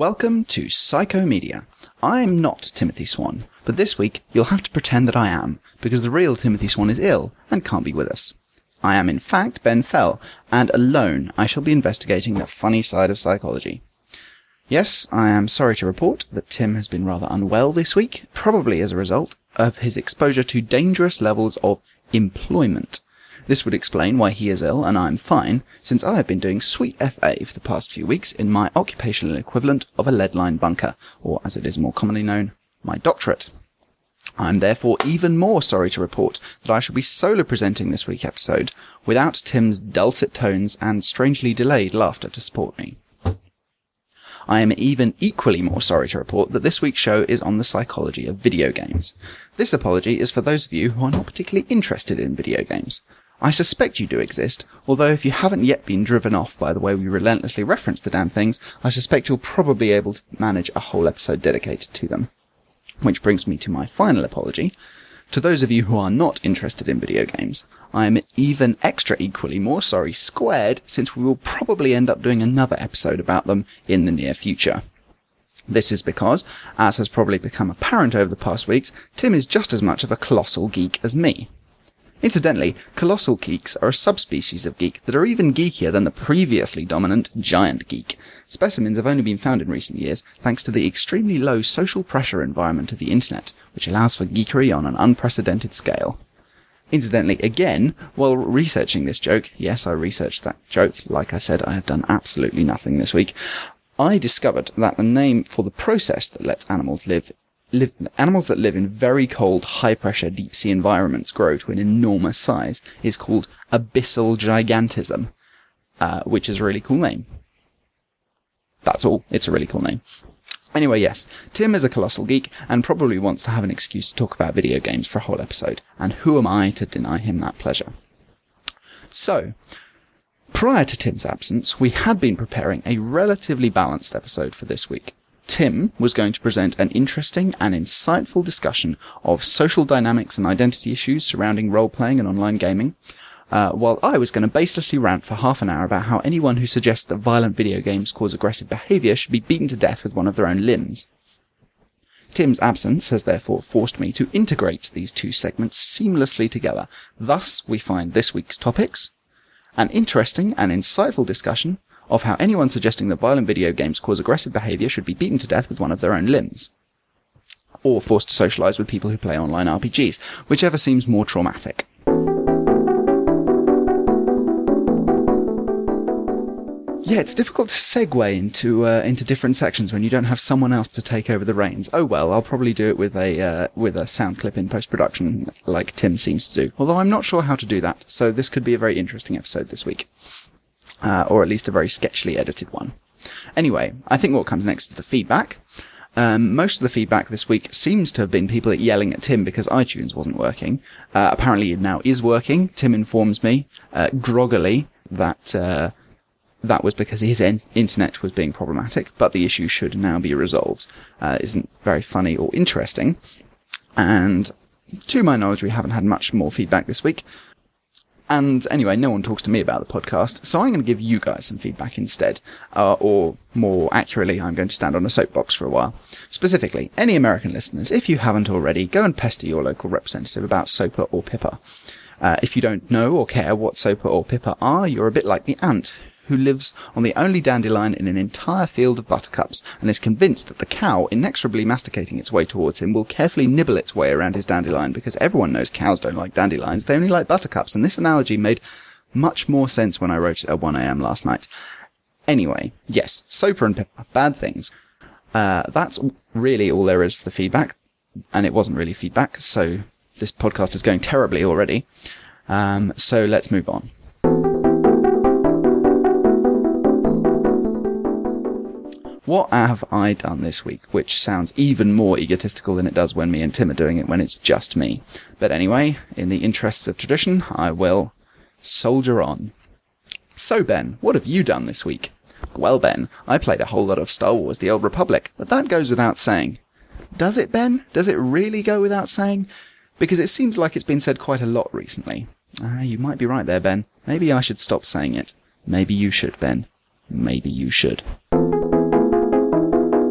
Welcome to Psychomedia. I'm not Timothy Swan, but this week you'll have to pretend that I am, because the real Timothy Swan is ill and can't be with us. I am in fact Ben Fell, and alone I shall be investigating the funny side of psychology. Yes, I am sorry to report that Tim has been rather unwell this week, probably as a result of his exposure to dangerous levels of employment. This would explain why he is ill and I am fine, since I have been doing sweet FA for the past few weeks in my occupational equivalent of a lead-line bunker, or as it is more commonly known, my doctorate. I am therefore even more sorry to report that I shall be solo presenting this week's episode, without Tim's dulcet tones and strangely delayed laughter to support me. I am even equally more sorry to report that this week's show is on the psychology of video games. This apology is for those of you who are not particularly interested in video games. I suspect you do exist, although if you haven't yet been driven off by the way we relentlessly reference the damn things, I suspect you'll probably be able to manage a whole episode dedicated to them. Which brings me to my final apology. To those of you who are not interested in video games, I am even extra equally more sorry squared, since we will probably end up doing another episode about them in the near future. This is because, as has probably become apparent over the past weeks, Tim is just as much of a colossal geek as me. Incidentally, colossal geeks are a subspecies of geek that are even geekier than the previously dominant giant geek. Specimens have only been found in recent years thanks to the extremely low social pressure environment of the internet, which allows for geekery on an unprecedented scale. Incidentally, again, while researching this joke, yes, I researched that joke, like I said, I have done absolutely nothing this week, I discovered that the name for the process that lets animals that live in very cold, high-pressure, deep-sea environments grow to an enormous size is called abyssal gigantism, which is a really cool name. That's all. It's a really cool name. Anyway, yes, Tim is a colossal geek and probably wants to have an excuse to talk about video games for a whole episode, and who am I to deny him that pleasure? So, prior to Tim's absence, we had been preparing a relatively balanced episode for this week. Tim was going to present an interesting and insightful discussion of social dynamics and identity issues surrounding role-playing and online gaming, while I was going to baselessly rant for half an hour about how anyone who suggests that violent video games cause aggressive behaviour should be beaten to death with one of their own limbs. Tim's absence has therefore forced me to integrate these two segments seamlessly together. Thus, we find this week's topics: an interesting and insightful discussion of how anyone suggesting that violent video games cause aggressive behaviour should be beaten to death with one of their own limbs, or forced to socialise with people who play online RPGs, whichever seems more traumatic. Yeah, it's difficult to segue into different sections when you don't have someone else to take over the reins. Oh well, I'll probably do it with a sound clip in post-production, like Tim seems to do. Although I'm not sure how to do that, so this could be a very interesting episode this week. Or at least a very sketchily edited one. Anyway, I think what comes next is the feedback. Most of the feedback this week seems to have been people yelling at Tim because iTunes wasn't working. Apparently it now is working. Tim informs me, groggily, that that was because his internet was being problematic, but the issue should now be resolved. Isn't very funny or interesting. And to my knowledge, we haven't had much more feedback this week. And anyway, no one talks to me about the podcast, so I'm going to give you guys some feedback instead. Or more accurately, I'm going to stand on a soapbox for a while. Specifically, any American listeners, if you haven't already, go and pester your local representative about SOPA or PIPA. If you don't know or care what SOPA or PIPA are, you're a bit like the ant who lives on the only dandelion in an entire field of buttercups, and is convinced that the cow, inexorably masticating its way towards him, will carefully nibble its way around his dandelion, because everyone knows cows don't like dandelions, they only like buttercups, and this analogy made much more sense when I wrote it at 1 a.m. last night. Anyway, yes, SOPA and PIPA, bad things. That's really all there is for the feedback, and it wasn't really feedback, so this podcast is going terribly already. So let's move on. What have I done this week? Which sounds even more egotistical than it does when me and Tim are doing it when it's just me. But anyway, in the interests of tradition, I will soldier on. So Ben, what have you done this week? Well Ben, I played a whole lot of Star Wars The Old Republic, but that goes without saying. Does it, Ben? Does it really go without saying? Because it seems like it's been said quite a lot recently. You might be right there, Ben. Maybe I should stop saying it. Maybe you should, Ben. Maybe you should.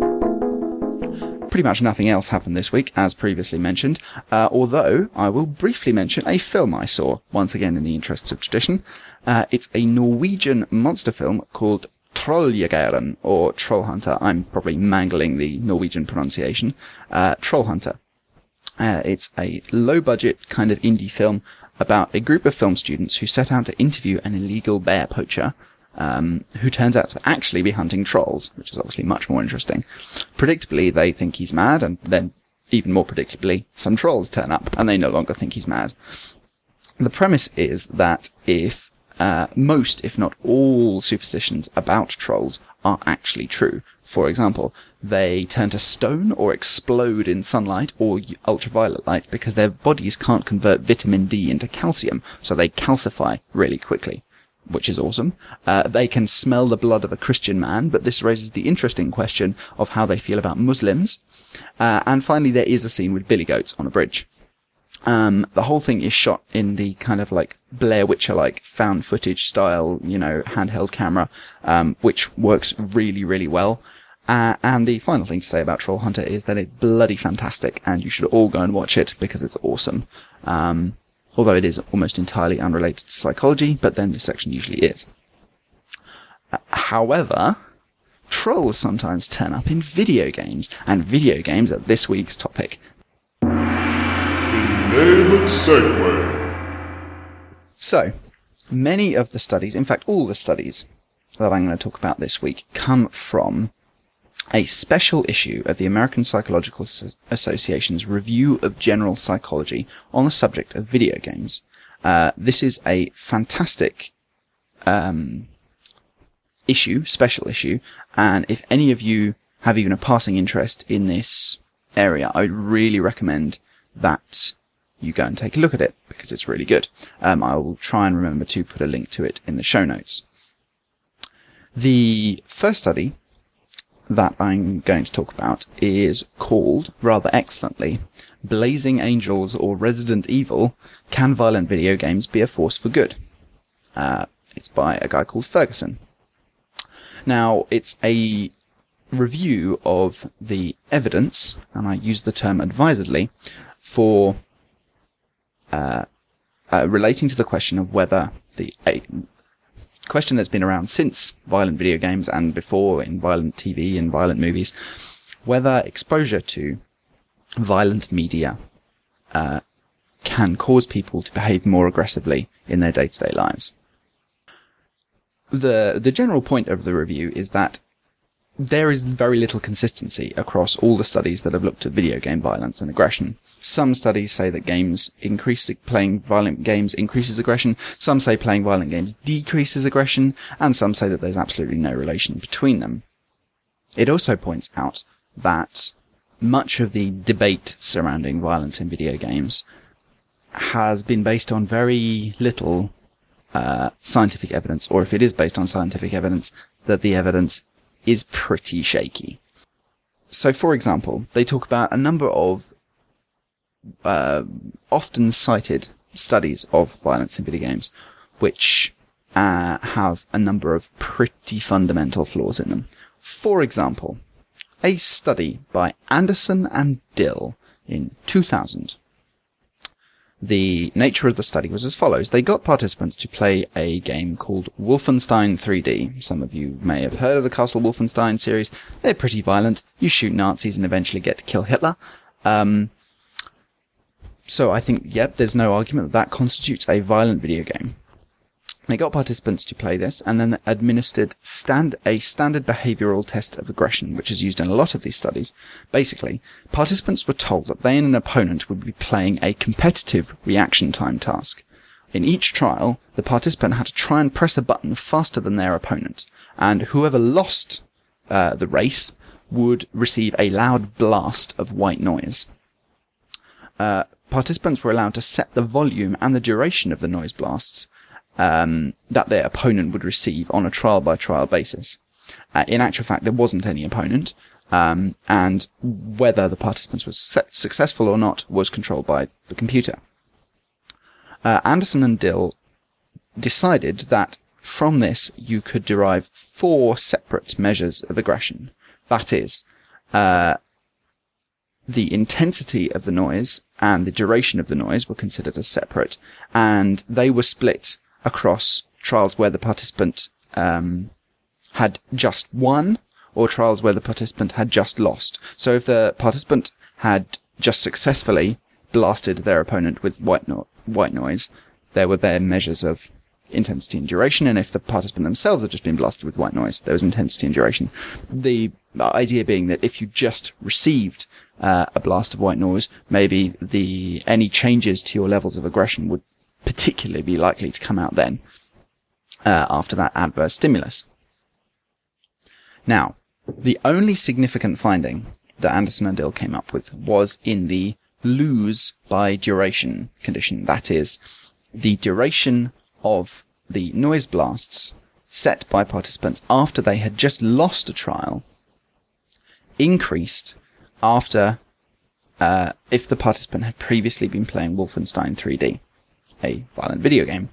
pretty much nothing else happened this week, as previously mentioned, although I will briefly mention a film I saw, once again in the interests of tradition. It's a Norwegian monster film called Trolljegeren, or Trollhunter. I'm probably mangling the Norwegian pronunciation. Trollhunter. It's a low-budget kind of indie film about a group of film students who set out to interview an illegal bear poacher, who turns out to actually be hunting trolls, which is obviously much more interesting. Predictably, they think he's mad, and then, even more predictably, some trolls turn up, and they no longer think he's mad. The premise is that if most, if not all, superstitions about trolls are actually true. For example, they turn to stone or explode in sunlight or ultraviolet light because their bodies can't convert vitamin D into calcium, so they calcify really quickly, which is awesome. They can smell the blood of a Christian man, but this raises the interesting question of how they feel about Muslims. And finally, there is a scene with billy goats on a bridge. The whole thing is shot in the kind of like Blair Witcher-like found footage style, handheld camera, which works really, really well. And the final thing to say about Trollhunter is that it's bloody fantastic, and you should all go and watch it because it's awesome. Although it is almost entirely unrelated to psychology, but then this section usually is. However, trolls sometimes turn up in video games, and video games are this week's topic. So, many of the studies, in fact all the studies that I'm going to talk about this week, come from a special issue of the American Psychological Association's Review of General Psychology on the subject of video games. This is a fantastic special issue, and if any of you have even a passing interest in this area, I would really recommend that you go and take a look at it, because it's really good. I will try and remember to put a link to it in the show notes. The first study that I'm going to talk about is called, rather excellently, Blazing Angels or Resident Evil, Can Violent Video Games Be a Force for Good? It's by a guy called Ferguson. Now, it's a review of the evidence, and I use the term advisedly, for relating to the question of whether the question that's been around since violent video games and before in violent TV and violent movies, whether exposure to violent media can cause people to behave more aggressively in their day-to-day lives. The general point of the review is that there is very little consistency across all the studies that have looked at video game violence and aggression. Some studies say that playing violent games increases aggression, some say playing violent games decreases aggression, and some say that there's absolutely no relation between them. It also points out that much of the debate surrounding violence in video games has been based on very little scientific evidence, or if it is based on scientific evidence, that the evidence is pretty shaky. So, for example, they talk about a number of often cited studies of violence in video games, which have a number of pretty fundamental flaws in them. For example, a study by Anderson and Dill in 2000. The nature of the study was as follows. They got participants to play a game called Wolfenstein 3D. Some of you may have heard of the Castle Wolfenstein series. They're pretty violent. You shoot Nazis and eventually get to kill Hitler. So I think, there's no argument that constitutes a violent video game. They got participants to play this and then administered a standard behavioral test of aggression, which is used in a lot of these studies. Basically, participants were told that they and an opponent would be playing a competitive reaction time task. In each trial, the participant had to try and press a button faster than their opponent, and whoever lost the race would receive a loud blast of white noise. Participants were allowed to set the volume and the duration of the noise blasts that their opponent would receive on a trial-by-trial basis. In actual fact, there wasn't any opponent, and whether the participants were successful or not was controlled by the computer. Anderson and Dill decided that from this you could derive 4 separate measures of aggression. That is, the intensity of the noise and the duration of the noise were considered as separate, and they were split across trials where the participant had just won, or trials where the participant had just lost. So if the participant had just successfully blasted their opponent with white noise, there were then measures of intensity and duration, and if the participant themselves had just been blasted with white noise, there was intensity and duration. The idea being that if you just received a blast of white noise, maybe any changes to your levels of aggression would particularly be likely to come out then, after that adverse stimulus. Now, the only significant finding that Anderson and Dill came up with was in the lose by duration condition. That is, the duration of the noise blasts set by participants after they had just lost a trial increased after if the participant had previously been playing Wolfenstein 3D, a violent video game.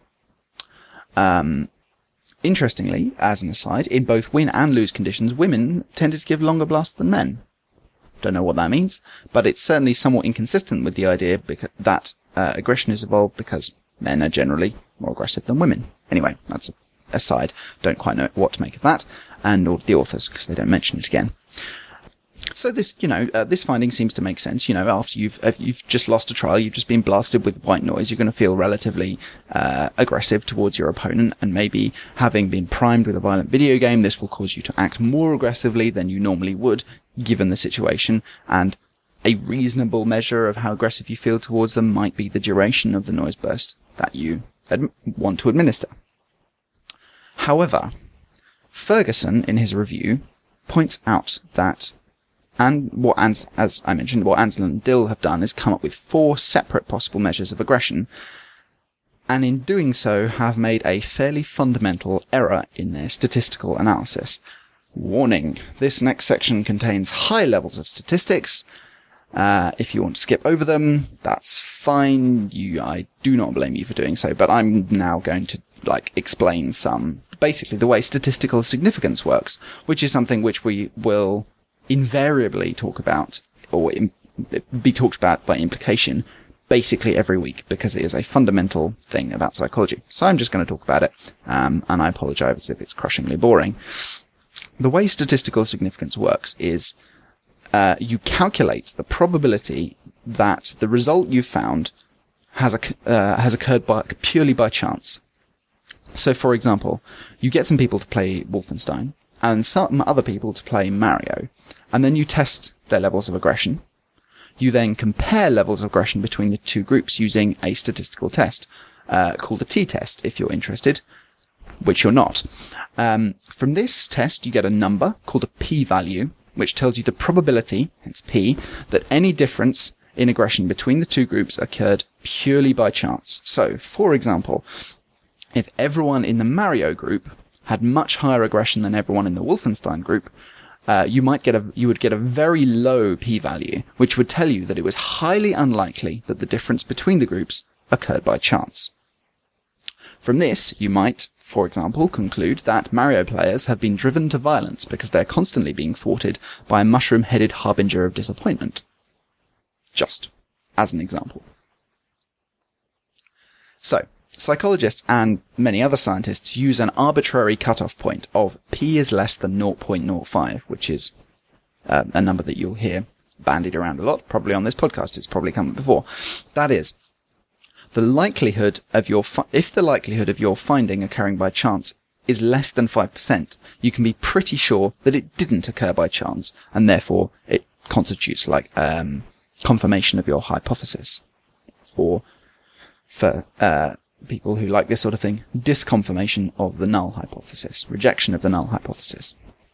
Interestingly, as an aside, in both win and lose conditions, women tended to give longer blasts than men. Don't know what that means, but it's certainly somewhat inconsistent with the idea that aggression is evolved because men are generally more aggressive than women. Anyway, that's an aside. Don't quite know what to make of that, and or the authors, because they don't mention it again. So this, this finding seems to make sense. After you've just lost a trial, you've just been blasted with white noise, you're going to feel relatively aggressive towards your opponent, and maybe having been primed with a violent video game, this will cause you to act more aggressively than you normally would, given the situation, and a reasonable measure of how aggressive you feel towards them might be the duration of the noise burst that you want to administer. However, Ferguson, in his review, points out that, as I mentioned, what Ansel and Dill have done is come up with 4 separate possible measures of aggression, and in doing so have made a fairly fundamental error in their statistical analysis. Warning, this next section contains high levels of statistics. If you want to skip over them, that's fine. I do not blame you for doing so, but I'm now going to explain basically the way statistical significance works, which is something which we will invariably talk about, or be talked about by implication, basically every week, because it is a fundamental thing about psychology. So I'm just going to talk about it, and I apologize if it's crushingly boring. The way statistical significance works is you calculate the probability that the result you found has occurred purely by chance. So, for example, you get some people to play Wolfenstein and some other people to play Mario, and then you test their levels of aggression. You then compare levels of aggression between the two groups using a statistical test called a t-test, if you're interested, which you're not. From this test, you get a number called a p-value, which tells you the probability, hence p, that any difference in aggression between the two groups occurred purely by chance. So, for example, if everyone in the Mario group had much higher aggression than everyone in the Wolfenstein group, you would get a very low p-value, which would tell you that it was highly unlikely that the difference between the groups occurred by chance. From this, you might, for example, conclude that Mario players have been driven to violence because they're constantly being thwarted by a mushroom-headed harbinger of disappointment. Just as an example. So, psychologists and many other scientists use an arbitrary cutoff point of p is less than 0.05, which is a number that you'll hear bandied around a lot, probably on this podcast. It's probably come up before. That is, the likelihood of if the likelihood of your finding occurring by chance is less than 5%, you can be pretty sure that it didn't occur by chance, and therefore it constitutes confirmation of your hypothesis. Or, for people who like this sort of thing, disconfirmation of the null hypothesis, rejection of the null hypothesis.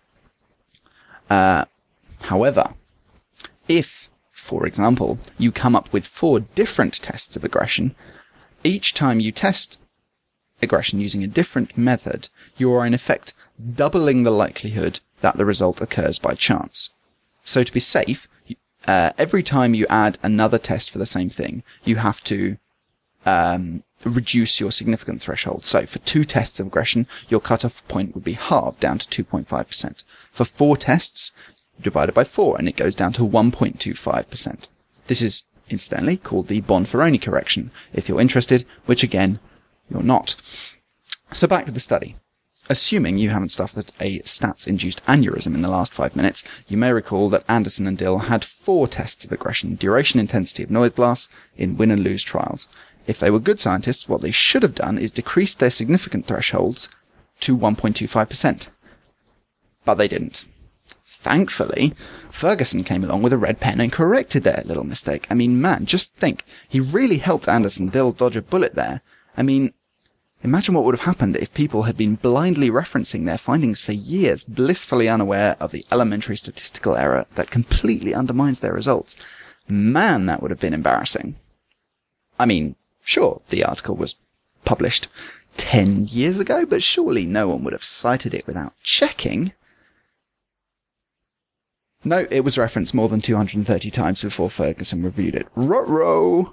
However, if, for example, you come up with 4 different tests of aggression, each time you test aggression using a different method, you are in effect doubling the likelihood that the result occurs by chance. So to be safe, every time you add another test for the same thing, you have to reduce your significant threshold. So for 2 tests of aggression, your cutoff point would be halved down to 2.5%. For 4 tests, divided by 4, and it goes down to 1.25%. This is, incidentally, called the Bonferroni correction, if you're interested, which again, you're not. So back to the study. Assuming you haven't suffered a stats-induced aneurysm in the last 5 minutes, you may recall that Anderson and Dill had 4 tests of aggression, duration, intensity of noise blasts, in win and lose trials. If they were good scientists, what they should have done is decreased their significant thresholds to 1.25%. But they didn't. Thankfully, Ferguson came along with a red pen and corrected their little mistake. I mean, man, just think. He really helped Anderson Dill dodge a bullet there. I mean, imagine what would have happened if people had been blindly referencing their findings for years, blissfully unaware of the elementary statistical error that completely undermines their results. Man, that would have been embarrassing. I mean, sure, the article was published 10 years ago, but surely no one would have cited it without checking. No, it was referenced more than 230 times before Ferguson reviewed it. Ruh-roh!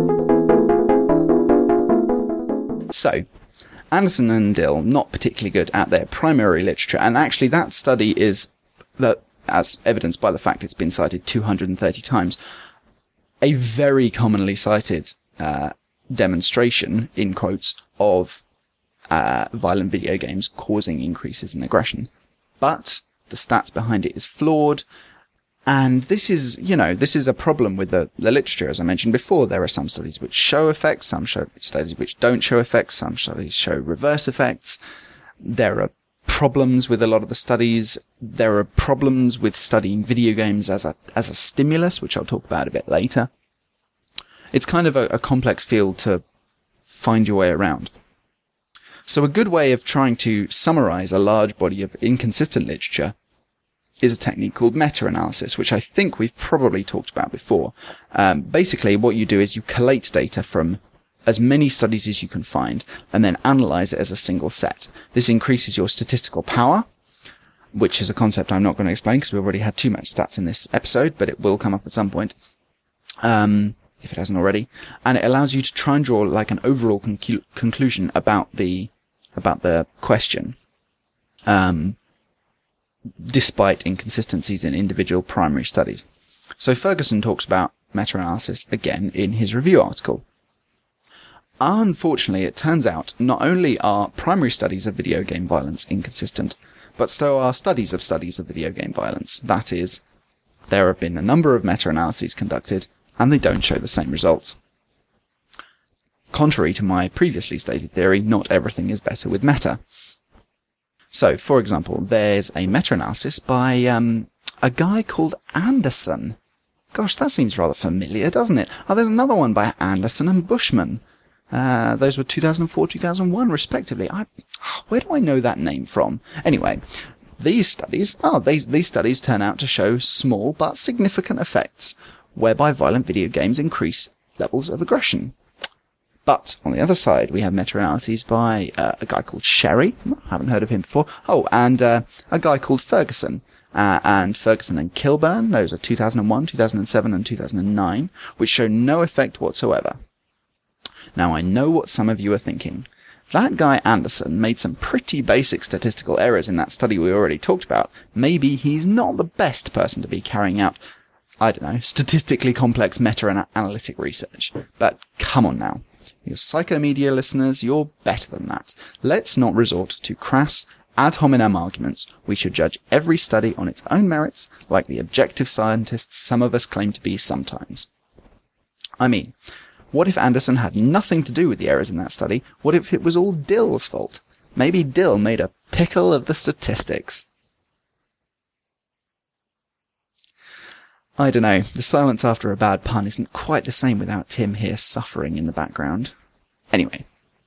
So, Anderson and Dill, not particularly good at their primary literature, and actually that study is, as evidenced by the fact it's been cited 230 times, a very commonly cited demonstration, in quotes, of violent video games causing increases in aggression. But the stats behind it is flawed, and this is a problem with the literature. As I mentioned before, there are some studies which show effects, some studies which don't show effects, some studies show reverse effects. There are problems with a lot of the studies. There are problems with studying video games as a stimulus, which I'll talk about a bit later. It's kind of a complex field to find your way around. So a good way of trying to summarize a large body of inconsistent literature is a technique called meta-analysis, which I think we've probably talked about before. Basically, what you do is you collate data from as many studies as you can find, and then analyze it as a single set. This increases your statistical power, which is a concept I'm not going to explain because we've already had too much stats in this episode, but it will come up at some point. If it hasn't already. And it allows you to try and draw like an overall conclusion about the question, despite inconsistencies in individual primary studies. So Ferguson talks about meta-analysis again in his review article. Unfortunately, it turns out not only are primary studies of video game violence inconsistent, but so are studies of video game violence. That is, there have been a number of meta-analyses conducted, and they don't show the same results. Contrary to my previously stated theory, not everything is better with meta. So, for example, there's a meta-analysis by a guy called Anderson. Gosh, that seems rather familiar, doesn't it? Oh, there's another one by Anderson and Bushman. Those were 2004, 2001, respectively. Where do I know that name from? Anyway, these studies turn out to show small but significant effects, whereby violent video games increase levels of aggression. But on the other side, we have meta-analyses by a guy called Sherry. I haven't heard of him before. Oh, and a guy called Ferguson. And Ferguson and Kilburn. Those are 2001, 2007, and 2009, which show no effect whatsoever. Now, I know what some of you are thinking. That guy Anderson made some pretty basic statistical errors in that study we already talked about. Maybe he's not the best person to be carrying out, I don't know, statistically complex meta-analytic research. But come on now. You Psychomedia listeners, you're better than that. Let's not resort to crass, ad hominem arguments. We should judge every study on its own merits, like the objective scientists some of us claim to be sometimes. I mean, what if Anderson had nothing to do with the errors in that study? What if it was all Dill's fault? Maybe Dill made a pickle of the statistics. I don't know, the silence after a bad pun isn't quite the same without Tim here suffering in the background. Anyway.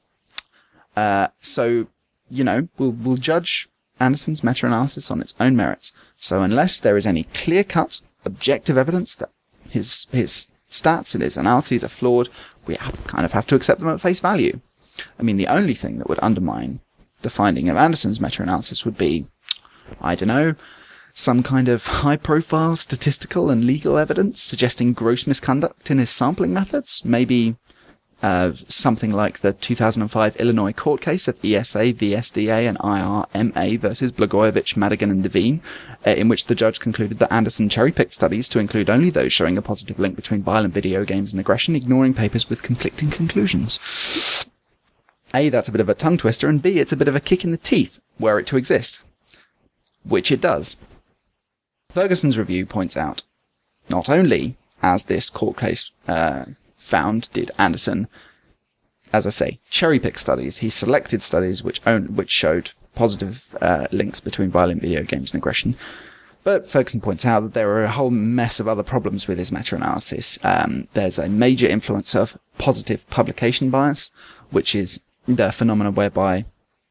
So, we'll judge Anderson's meta-analysis on its own merits. So unless there is any clear-cut, objective evidence that his stats and his analyses are flawed, we kind of have to accept them at face value. I mean, the only thing that would undermine the finding of Anderson's meta-analysis would be, I don't know, some kind of high-profile statistical and legal evidence suggesting gross misconduct in his sampling methods. Maybe something like the 2005 Illinois court case of ESA, VSDA, and IRMA versus Blagojevich, Madigan, and Devine, in which the judge concluded that Anderson cherry-picked studies to include only those showing a positive link between violent video games and aggression, ignoring papers with conflicting conclusions. A, that's a bit of a tongue twister, and B, it's a bit of a kick in the teeth, were it to exist. Which it does. Ferguson's review points out, not only, as this court case found, did Anderson, as I say, cherry-pick studies. He selected studies which showed positive links between violent video games and aggression. But Ferguson points out that there are a whole mess of other problems with his meta-analysis. There's a major influence of positive publication bias, which is the phenomenon whereby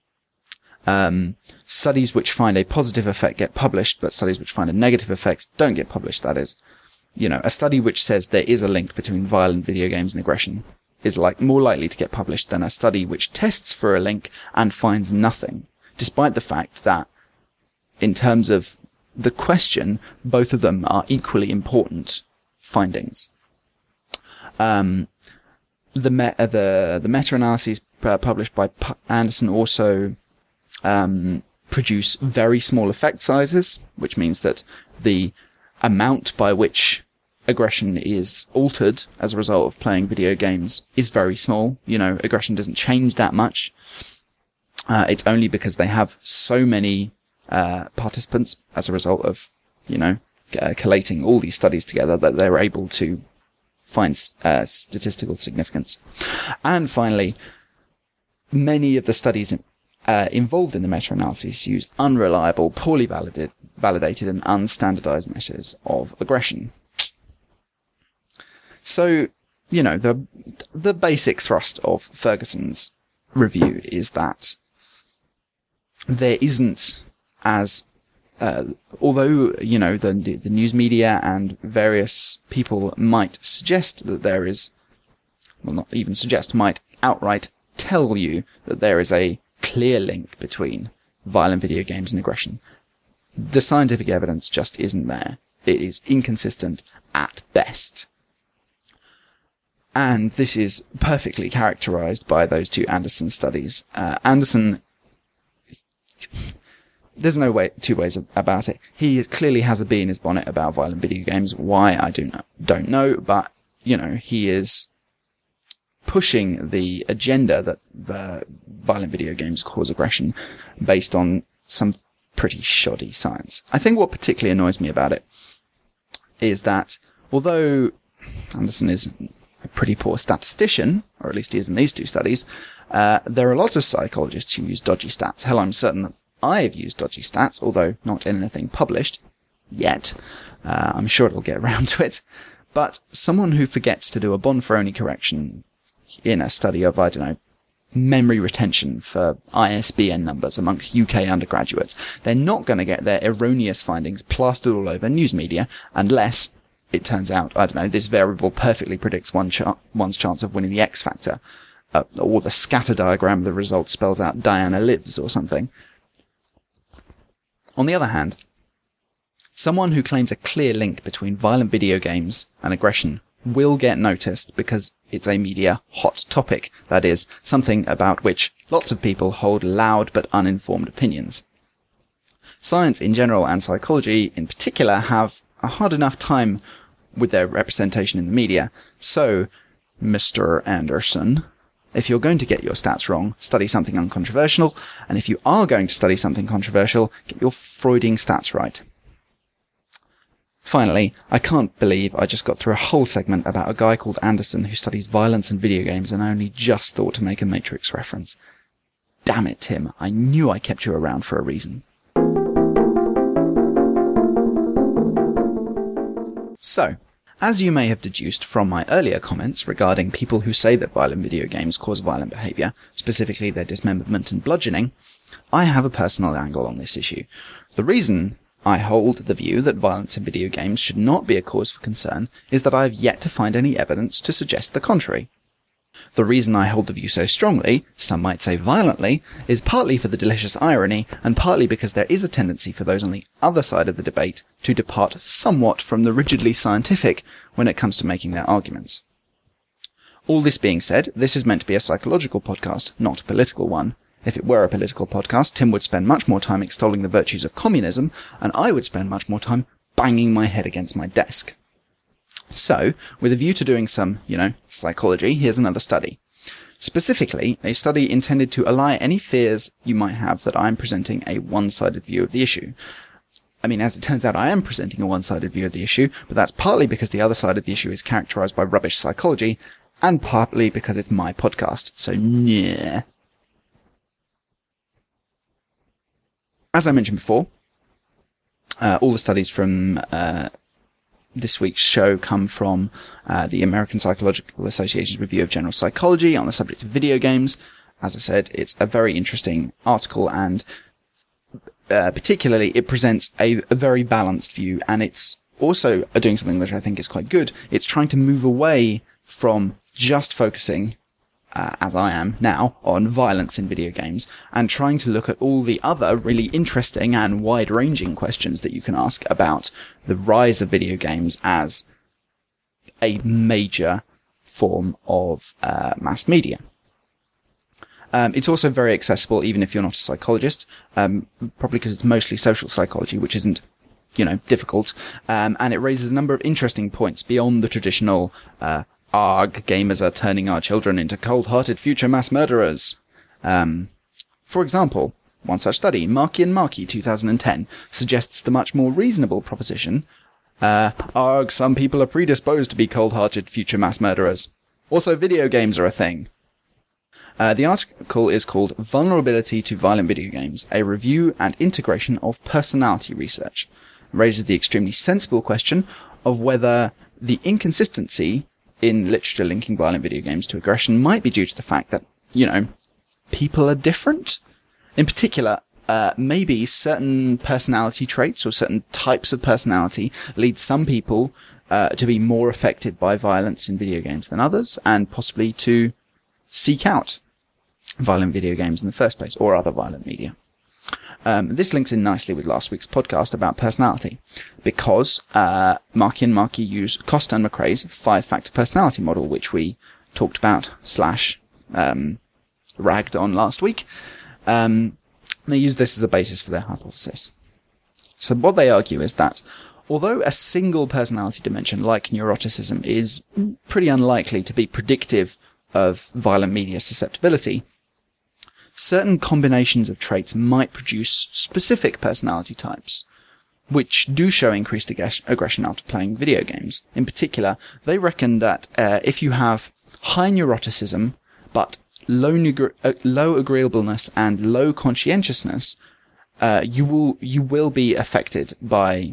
studies which find a positive effect get published, but studies which find a negative effect don't get published. That is, a study which says there is a link between violent video games and aggression is more likely to get published than a study which tests for a link and finds nothing, despite the fact that, in terms of the question, both of them are equally important findings. The meta-analyses published by Anderson also produce very small effect sizes, which means that the amount by which aggression is altered as a result of playing video games is very small. Aggression doesn't change that much. It's only because they have so many participants as a result of, collating all these studies together that they're able to find statistical significance. And finally, many of the studies involved in the meta-analysis use unreliable, poorly validated and unstandardized measures of aggression. So, the basic thrust of Ferguson's review is that there isn't although, the news media and various people might suggest that there is, well, not even suggest, might outright tell you that there is a clear link between violent video games and aggression. The scientific evidence just isn't there. It is inconsistent at best. And this is perfectly characterized by those two Anderson studies. Anderson, there's two ways about it. He clearly has a bee in his bonnet about violent video games. Why, I don't know, but, he is pushing the agenda that the violent video games cause aggression based on some pretty shoddy science. I think what particularly annoys me about it is that although Anderson is a pretty poor statistician, or at least he is in these two studies, there are lots of psychologists who use dodgy stats. Hell, I'm certain that I've used dodgy stats, although not in anything published yet. I'm sure it'll get around to it. But someone who forgets to do a Bonferroni correction in a study of, memory retention for ISBN numbers amongst UK undergraduates, they're not going to get their erroneous findings plastered all over news media unless it turns out, this variable perfectly predicts one's chance of winning the X Factor, or the scatter diagram of the result spells out Diana lives or something. On the other hand, someone who claims a clear link between violent video games and aggression will get noticed because it's a media hot topic, that is, something about which lots of people hold loud but uninformed opinions. Science in general and psychology in particular have a hard enough time with their representation in the media, so, Mr. Anderson, if you're going to get your stats wrong, study something uncontroversial, and if you are going to study something controversial, get your Freudian stats right. Finally, I can't believe I just got through a whole segment about a guy called Anderson who studies violence in video games and I only just thought to make a Matrix reference. Damn it, Tim. I knew I kept you around for a reason. So, as you may have deduced from my earlier comments regarding people who say that violent video games cause violent behaviour, specifically their dismemberment and bludgeoning, I have a personal angle on this issue. The reason I hold the view that violence in video games should not be a cause for concern is that I have yet to find any evidence to suggest the contrary. The reason I hold the view so strongly, some might say violently, is partly for the delicious irony, and partly because there is a tendency for those on the other side of the debate to depart somewhat from the rigidly scientific when it comes to making their arguments. All this being said, this is meant to be a psychological podcast, not a political one. If it were a political podcast, Tim would spend much more time extolling the virtues of communism, and I would spend much more time banging my head against my desk. So, with a view to doing some, psychology, here's another study. Specifically, a study intended to allay any fears you might have that I'm presenting a one-sided view of the issue. I mean, as it turns out, I am presenting a one-sided view of the issue, but that's partly because the other side of the issue is characterized by rubbish psychology, and partly because it's my podcast, so yeah. As I mentioned before, all the studies from this week's show come from the American Psychological Association's Review of General Psychology on the subject of video games. As I said, it's a very interesting article, and particularly it presents a very balanced view, and it's also doing something which I think is quite good. It's trying to move away from just focusing, as I am now, on violence in video games, and trying to look at all the other really interesting and wide-ranging questions that you can ask about the rise of video games as a major form of mass media. It's also very accessible, even if you're not a psychologist, probably because it's mostly social psychology, which isn't, difficult, and it raises a number of interesting points beyond the traditional, "Arg, gamers are turning our children into cold-hearted future mass murderers." For example, one such study, Markey and Markey 2010, suggests the much more reasonable proposition, "Arg, some people are predisposed to be cold-hearted future mass murderers. Also, video games are a thing." The article is called Vulnerability to Violent Video Games, a Review and Integration of Personality Research. It raises the extremely sensible question of whether the inconsistency in literature linking violent video games to aggression might be due to the fact that, people are different. In particular, maybe certain personality traits or certain types of personality lead some people to be more affected by violence in video games than others, and possibly to seek out violent video games in the first place, or other violent media. This links in nicely with last week's podcast about personality, because Markey and Markey use Costa and McRae's 5-factor personality model, which we talked about / ragged on last week. They use this as a basis for their hypothesis. So what they argue is that although a single personality dimension like neuroticism is pretty unlikely to be predictive of violent media susceptibility, certain combinations of traits might produce specific personality types, which do show increased aggression after playing video games. In particular, they reckon that if you have high neuroticism, but low agreeableness and low conscientiousness, you will be affected by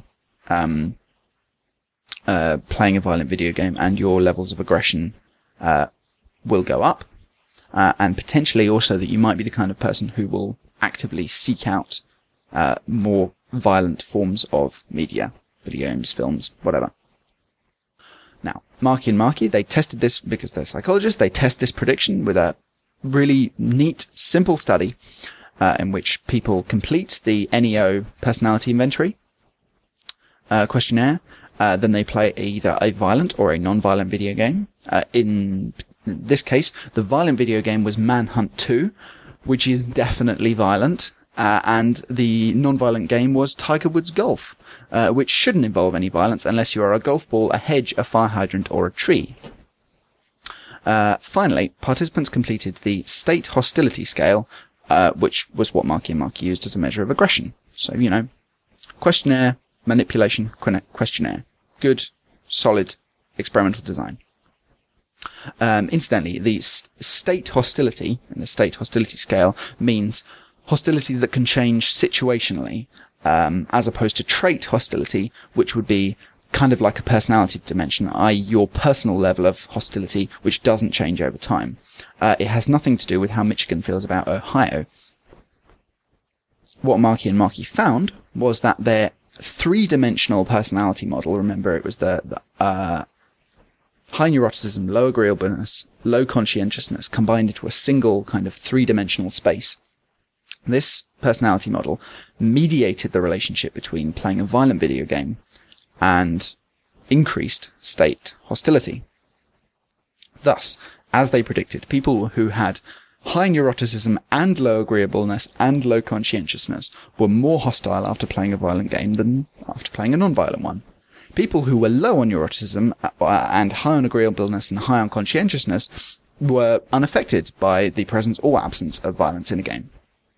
playing a violent video game, and your levels of aggression will go up. And potentially also that you might be the kind of person who will actively seek out more violent forms of media, video games, films, whatever. Now, Markey and Markey, they tested this because they're psychologists. They test this prediction with a really neat, simple study in which people complete the NEO personality inventory questionnaire. Then they play either a violent or a non-violent video game. In this case, the violent video game was Manhunt 2, which is definitely violent, and the non-violent game was Tiger Woods Golf, which shouldn't involve any violence unless you are a golf ball, a hedge, a fire hydrant, or a tree. Finally, participants completed the State Hostility Scale, which was what Markey and Markey used as a measure of aggression. So, questionnaire, manipulation, questionnaire. Good, solid, experimental design. Incidentally, the state hostility in the State Hostility Scale means hostility that can change situationally, as opposed to trait hostility, which would be kind of like a personality dimension, i.e. your personal level of hostility, which doesn't change over time. It has nothing to do with how Michigan feels about Ohio. What Markey and Markey found was that their three-dimensional personality model, remember it was the high neuroticism, low agreeableness, low conscientiousness combined into a single kind of three-dimensional space. This personality model mediated the relationship between playing a violent video game and increased state hostility. Thus, as they predicted, people who had high neuroticism and low agreeableness and low conscientiousness were more hostile after playing a violent game than after playing a non-violent one. People who were low on neuroticism and high on agreeableness and high on conscientiousness were unaffected by the presence or absence of violence in a game.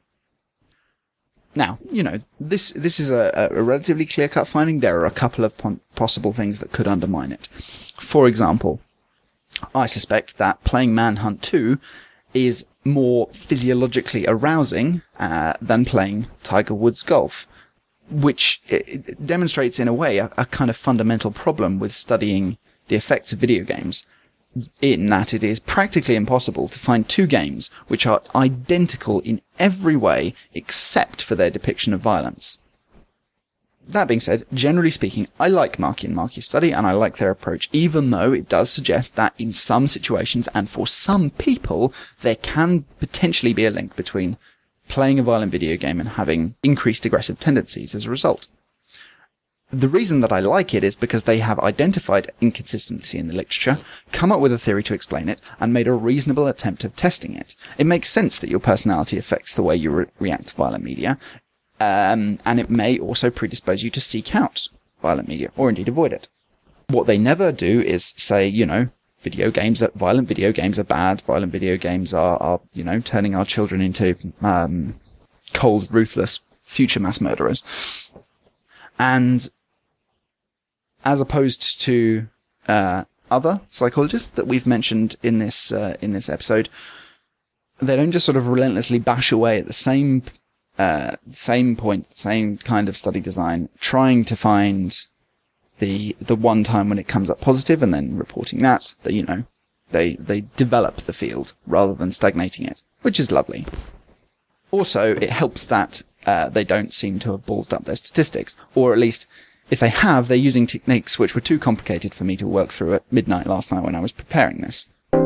Now, this is a relatively clear-cut finding. There are a couple of possible things that could undermine it. For example, I suspect that playing Manhunt 2 is more physiologically arousing than playing Tiger Woods Golf, which demonstrates in a way a kind of fundamental problem with studying the effects of video games, in that it is practically impossible to find two games which are identical in every way except for their depiction of violence. That being said, generally speaking, I like Markey and Markey's study, and I like their approach, even though it does suggest that in some situations and for some people, there can potentially be a link between playing a violent video game and having increased aggressive tendencies as a result. The reason that I like it is because they have identified inconsistency in the literature, come up with a theory to explain it, and made a reasonable attempt of testing it. It makes sense that your personality affects the way you react to violent media, and it may also predispose you to seek out violent media, or indeed avoid it. What they never do is say, violent video games are bad, violent video games are turning our children into cold, ruthless future mass murderers. And as opposed to other psychologists that we've mentioned in this episode, they don't just sort of relentlessly bash away at the same point, same kind of study design, trying to find the one time when it comes up positive and then reporting that they develop the field rather than stagnating it, which is lovely. Also, it helps that they don't seem to have ballsed up their statistics, or at least, if they have, they're using techniques which were too complicated for me to work through at midnight last night when I was preparing this.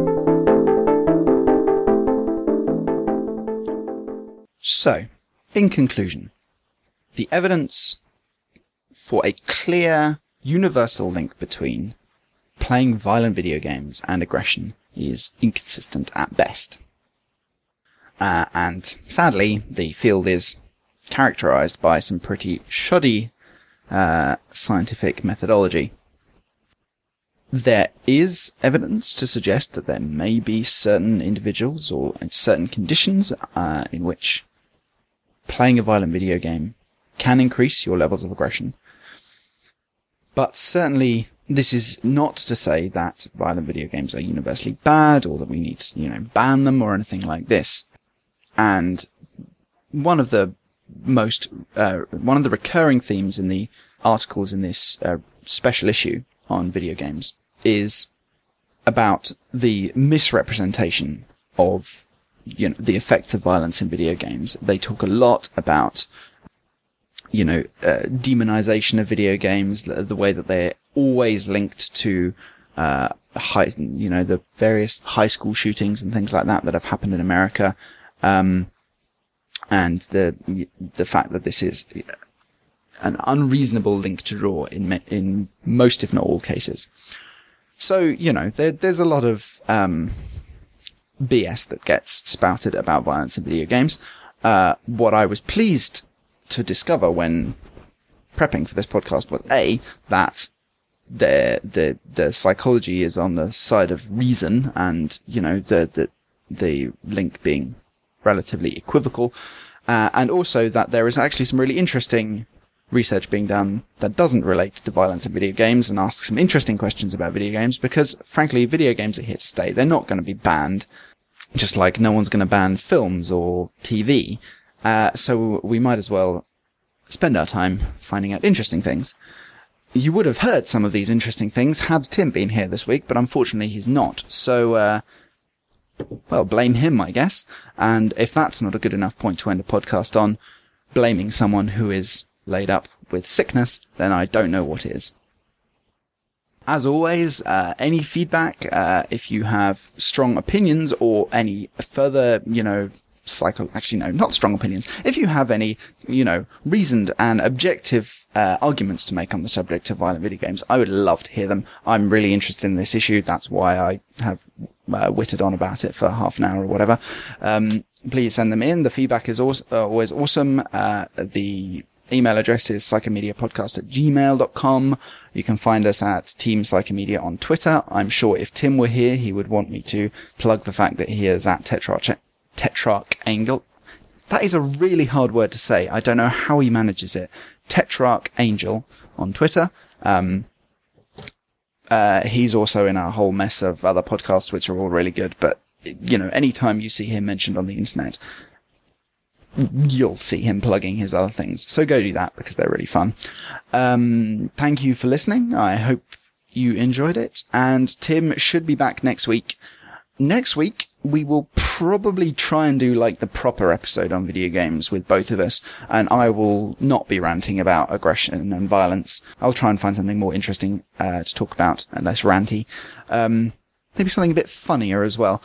So, in conclusion, the evidence for a clear, universal link between playing violent video games and aggression is inconsistent at best. And sadly, the field is characterized by some pretty shoddy scientific methodology. There is evidence to suggest that there may be certain individuals or certain conditions in which playing a violent video game can increase your levels of aggression. But certainly, this is not to say that violent video games are universally bad, or that we need to, ban them or anything like this. And one of the recurring themes in the articles in this special issue on video games is about the misrepresentation of the effects of violence in video games. They talk a lot about demonization of video games, the way that they're always linked to the various high school shootings and things like that have happened in America, and the fact that this is an unreasonable link to draw in most, if not all, cases. So there's a lot of BS that gets spouted about violence in video games. What I was pleased to discover when prepping for this podcast was that the psychology is on the side of reason, and the link being relatively equivocal, and also that there is actually some really interesting research being done that doesn't relate to violence in video games and asks some interesting questions about video games, because frankly, video games are here to stay. They're not going to be banned, just like no one's going to ban films or TV. So we might as well spend our time finding out interesting things. You would have heard some of these interesting things had Tim been here this week, but unfortunately he's not. So, blame him, I guess. And if that's not a good enough point to end a podcast on, blaming someone who is laid up with sickness, then I don't know what is. As always, any feedback, if you have strong opinions or any further, not strong opinions. If you have any, reasoned and objective arguments to make on the subject of violent video games, I would love to hear them. I'm really interested in this issue. That's why I have whittled on about it for half an hour or whatever, please send them in. The feedback is always awesome. The email address is psychomediapodcast@gmail.com. You can find us at Team Psychomedia on Twitter. I'm sure if Tim were here, he would want me to plug the fact that he is at Tetrarch Angel. That is a really hard word to say. I don't know how he manages it. Tetrarch Angel on Twitter. He's also in a whole mess of other podcasts, which are all really good. But, anytime you see him mentioned on the internet, you'll see him plugging his other things. So go do that because they're really fun. Thank you for listening. I hope you enjoyed it. And Tim should be back next week. Next week, we will probably try and do the proper episode on video games with both of us. And I will not be ranting about aggression and violence. I'll try and find something more interesting to talk about and less ranty. Maybe something a bit funnier as well.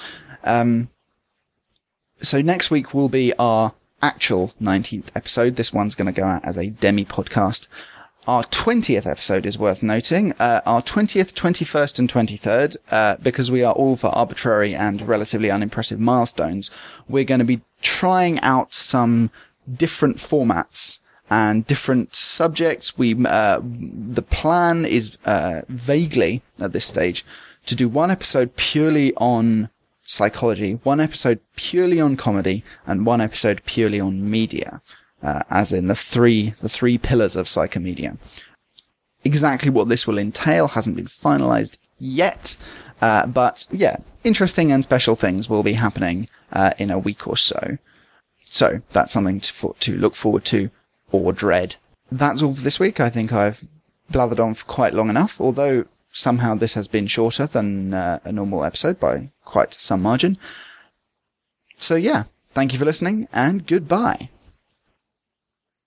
So next week will be our actual 19th episode. This one's going to go out as a demi-podcast. Our 20th episode is worth noting. Our 20th, 21st, and 23rd, because we are all for arbitrary and relatively unimpressive milestones, we're going to be trying out some different formats and different subjects. The plan is vaguely, at this stage, to do one episode purely on psychology, one episode purely on comedy, and one episode purely on media, as in the three pillars of Psychomedia. Exactly what this will entail hasn't been finalized yet, but yeah, interesting and special things will be happening in a week or so. So that's something to look forward to or dread. That's all for this week. I think I've blathered on for quite long enough, although somehow this has been shorter than a normal episode by quite some margin. So yeah, thank you for listening, and goodbye.